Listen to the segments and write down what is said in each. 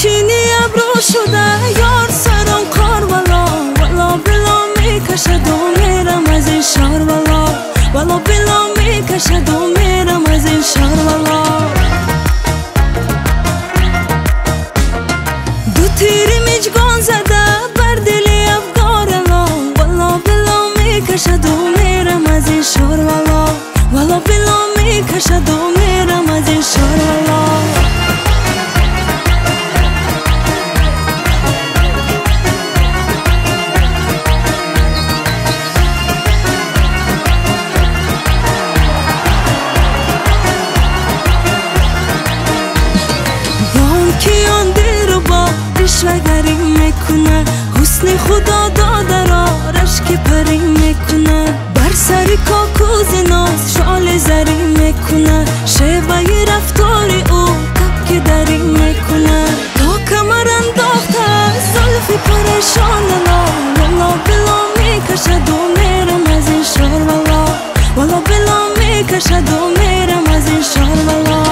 چینی ابرو شده یار سرم کار والا بلا میکشد و میرم از این شهر والا بلا میکشد و میرم از این شهر والا دو تیری میجگان زده بر دلی افگارلا والا بلا میکشد و میرم از این شهر والا بلا میکشد و میرم از این شهر والا رشوه‌گری میکنه حسن خدا داده را رشک پری میکنه بر سری کاکوز ناز شال زری میکنه شیوه رفتاری او کپکی دری میکنه تا کمر انداخته زلفی پریشان والا بلا میکشد و میرم از این شهر والا بلا میکشد و میرم از این شهر والا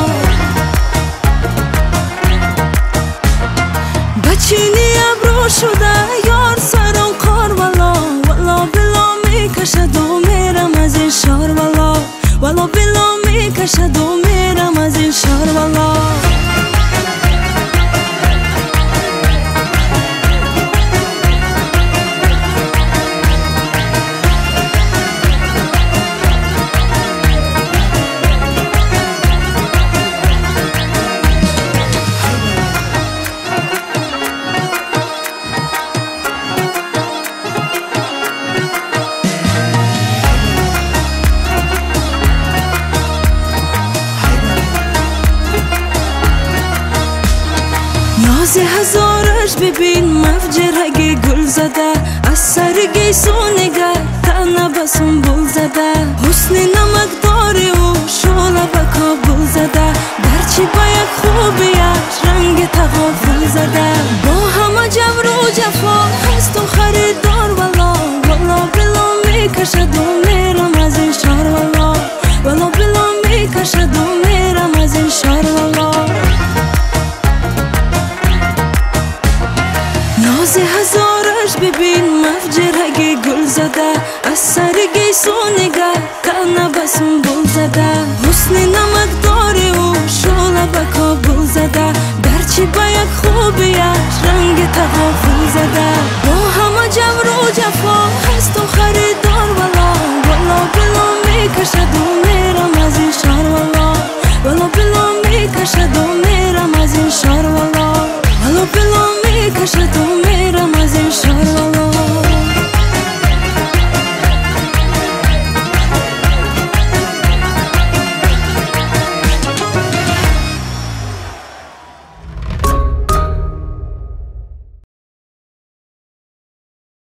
چینی ابرو شده یار سرم کار والا بلا میکشد و میرم از این شهر والا بلا میکشد و میرم از این شهر والا ناز هزارش ببین مفجرگی گل زده از سرگی سونگه تنه بسون بول زده حسن نمکداری و شوله به کابل زده گرچه با یک خوبیش رنگ تغافل زده با همه جبر و جفا هست و خریدار والا بلا میکشد و میرم از این شهر والا بلا میکشد و میرم از این شهر والا ناز هزارش ببین مفجرگی گل زده از سرگی سونگه تنه بسون بول زده حسن نمکداری و شوله به کابل زده گرچه با یک خوبیش رنگ تغافل زده با همه جبر و جفا هست و خریدار والا بلا میکشد و میرم از این شهر والا بلا میکشد و میرم از این شهر والا بلا میکشد و میرم از این شهر والا